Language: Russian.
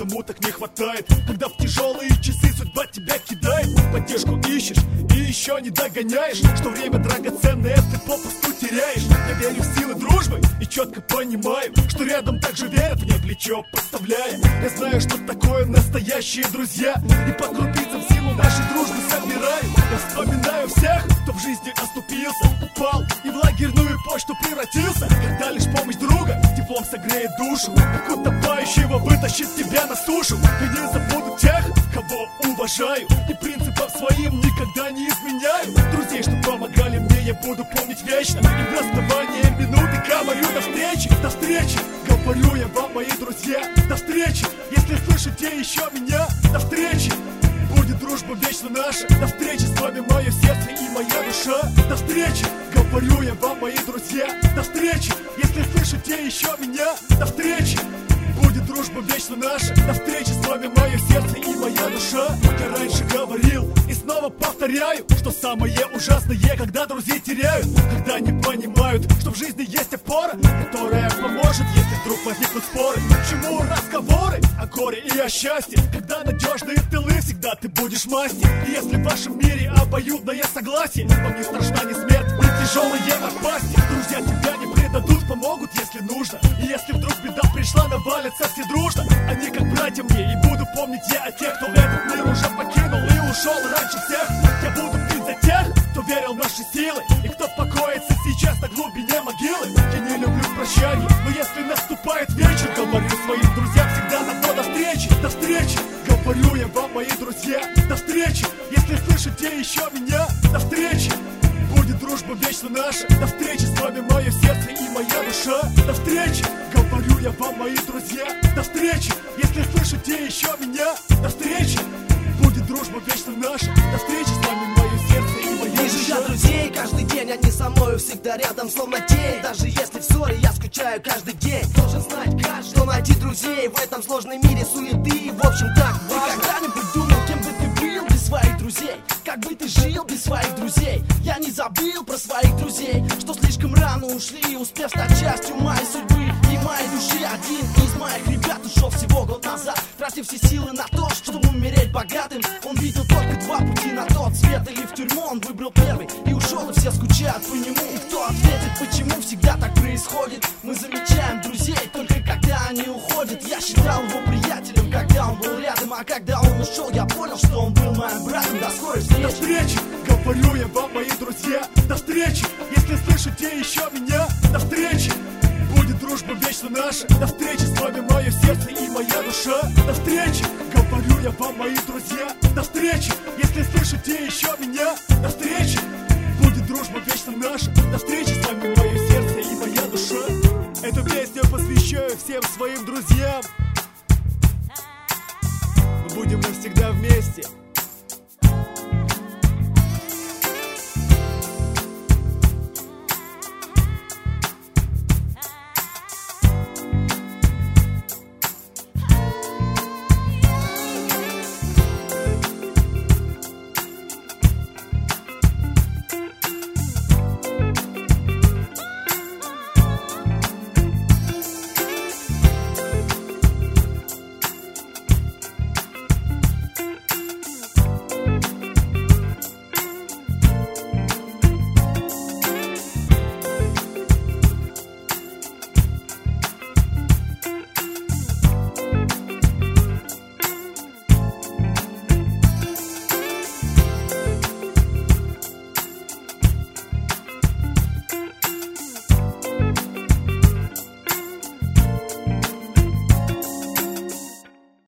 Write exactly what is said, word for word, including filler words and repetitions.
кому так не хватает, когда в тяжелые часы судьба тебя кидает. Поддержку ищешь и еще не догоняешь, что время драгоценное ты попусту теряешь. Я верю в силы дружбы и четко понимаю, что рядом также верят мне, плечо подставляя. Я знаю, что такое настоящие друзья, и по крупицам силу нашей дружбы собираю. Я вспоминаю всех, кто в жизни оступился, упал и в лагерную почту превратился, когда лишь помощь друга теплом согреет душу, как утопающего вытащит тебя на сушу. Я не забуду тех, кого уважаю, и принципам своим никогда не изменяю. Друзей, что помогали мне, я буду помнить вечно, и в расставание минуты говорю до встречи. До встречи, говорю я вам, мои друзья, до встречи. Если слышите еще меня, до встречи. Будет дружба вечно наша, до встречи. С вами мое сердце и моя душа. До встречи, говорю я вам, мои друзья, до встречи. Если слышите еще меня, до встречи. Будет дружба вечно наша, до встречи. С вами мое сердце и моя душа. Я раньше говорил и снова повторяю, что самое ужасное, когда друзей теряют, когда не понимают, что в жизни есть опора, которая поможет, если вдруг возникнут споры. К чему разговоры о горе и о счастье, когда надежные тылы всегда ты будешь мастер. И если в вашем мире обоюдное согласие, вам не страшна ни смерть, ни тяжелые напасти. Друзья тебя не предадут, помогут, если нужно. И если вдруг беда пришла, навалятся все дружно. Они как братья мне, и буду помнить я о тех, кто этот мир уже покинул и ушел раньше всех. Я буду пить за тех, кто верил в наши силы, и кто покоится сейчас на глубине могилы. Я не люблю прощаний, но если наступает вечер, говорю своим друзьям всегда на то до встречи. До встречи, говорю я вам, мои друзья, до встречи. Если слышите еще меня, до встречи. Будет дружба вечно наша, до встречи. С вами мое сердце и моя душа. До встречи, говорю я вам, мои друзья, до встречи. Если слышите еще меня, до встречи. Будет дружба вечно наша, до встречи. С вами мое сердце и моя Вижу душа. я друзей каждый день, они со мною всегда рядом, словно тень. Даже если в ссоре я скучаю каждый день, должен знать каждый, что найти друзей в этом сложном мире суеты. В общем так важно. Ты когда-нибудь думал, кем бы ты был без своих друзей? Как бы ты жил без своих друзей? Я не забыл про своих друзей, что слишком рано ушли, успев стать частью моей судьбы и моей души. Один из моих ребят ушел всего год назад, тратив все силы на то, чтобы умереть богатым. Он видел только два пути на тот свет, или в тюрьму. Он выбрал первый и ушел, и все скучают по нему. И кто ответит, почему всегда так происходит? Мы замечаем друзей только когда они уходят. Я считал его приятелем, когда он был рядом, а когда он ушел, я понял, что он был моим братом. До скорой встречи. До встречи, говорю я вам, мои друзья, до встречи. Если слышите еще меня, до встречи. Будет дружба вечно наша, до встречи. С вами мое сердце и моя душа. До встречи, говорю я вам, мои друзья, до встречи. Если слышите еще меня, до встречи. Будет дружба вечно наша, до встречи. С вами мое сердце и моя душа. Эту песню посвящаю всем своим друзьям. Мы будем навсегда вместе.